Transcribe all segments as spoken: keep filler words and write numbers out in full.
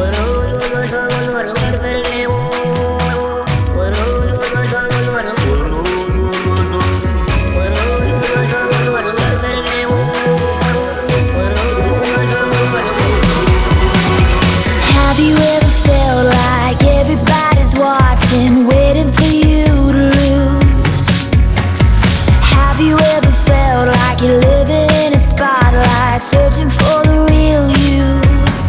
Have you ever felt like everybody's watching, waiting for you to lose? Have you ever felt like you're living in a spotlight, searching for the real you?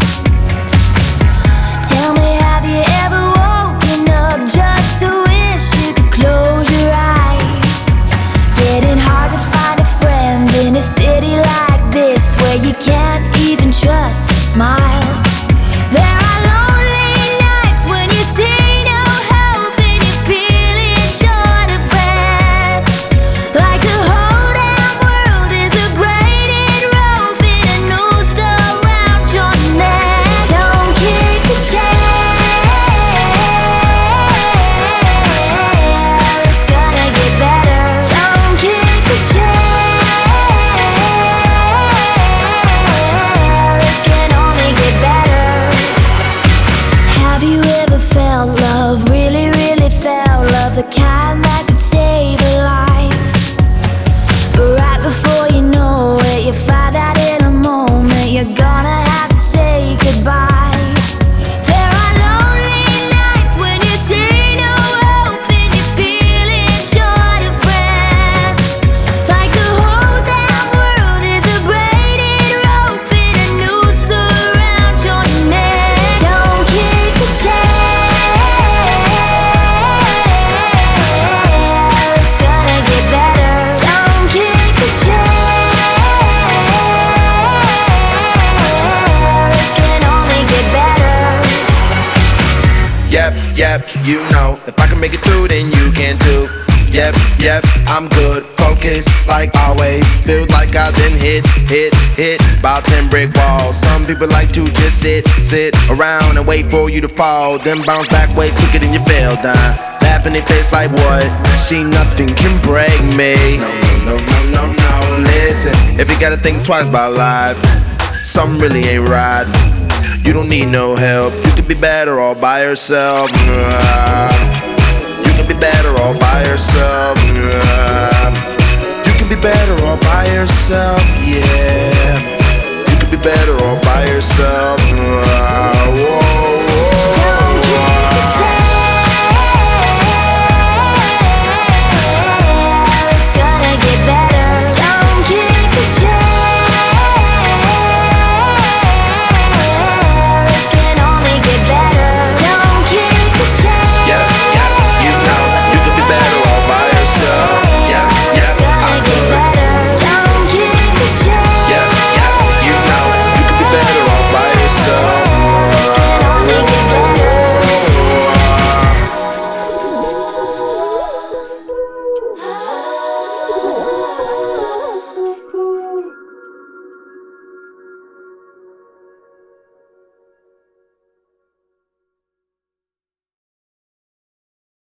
Tell me, have you ever woken up just to wish you could close your eyes? Getting hard to find a friend in a city like this, where you can't even trust a smile. There are lonely nights when you see no hope and you're feeling short of breath, like the whole damn world is a braided rope and a noose around your neck. Don't kick the chair, it's gonna get better. Don't kick the chair, it can only get better. Have you ever felt love, really, really felt love, the kind that could save a life? But right before you know it, you find out in a moment you're gonna have to say goodbye. There are lonely nights when you see no hope and you're feeling short of breath, like the whole damn world is a braided rope and a noose around your neck. Don't kick the chair, it's gonna get better. Don't kick the chair, it can only get better. Yep, yep, you know, if I can make it through, then you can too. Yep, yep, I'm good, focused like always. Feels like I've been hit, hit, hit about ten brick walls. Some people like to just sit, sit around and wait for you to fall, then bounce back way quicker than you fell down. Laugh in their face like what? See, nothing can break me. No, no, no, no, no, no. Listen, if you gotta think twice about life, something really ain't right. You don't need no help. You could be better all by yourself. You can be better all by yourself. You can be better all by yourself. Yeah. You can be better all by yourself.